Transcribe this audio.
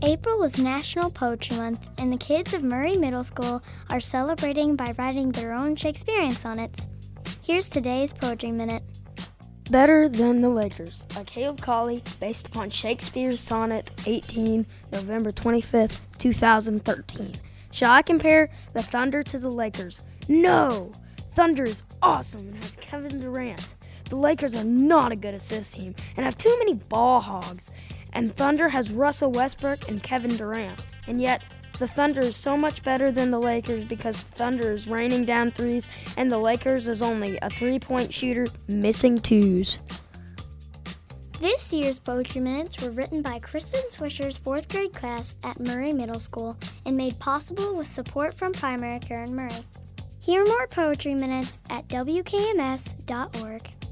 April is National Poetry Month, and the kids of Murray Middle School are celebrating by writing their own Shakespearean sonnets. Here's today's Poetry Minute. Better Than the Lakers by Caleb Colley, based upon Shakespeare's Sonnet 18, November 25th, 2013. Shall I compare the Thunder to the Lakers? No! Thunder is awesome and has Kevin Durant. The Lakers are not a good assist team and have too many ball hogs. And Thunder has Russell Westbrook and Kevin Durant. And yet, the Thunder is so much better than the Lakers because Thunder is raining down threes and the Lakers is only a three-point shooter missing twos. This year's Poetry Minutes were written by Kristen Swisher's 4th grade class at Murray Middle School and made possible with support from Primerica in Murray. Hear more Poetry Minutes at WKMS.org.